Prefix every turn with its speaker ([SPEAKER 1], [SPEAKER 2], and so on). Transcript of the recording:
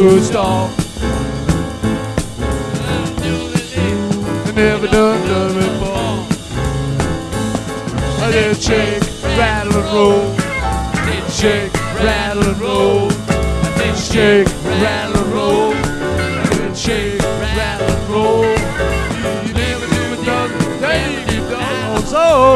[SPEAKER 1] good start. Never done before. I did shake, rattle and roll. Did shake, rattle and roll. I did shake, rattle and roll. I did shake, rattle and roll. You never do nothing, Dave, you done so.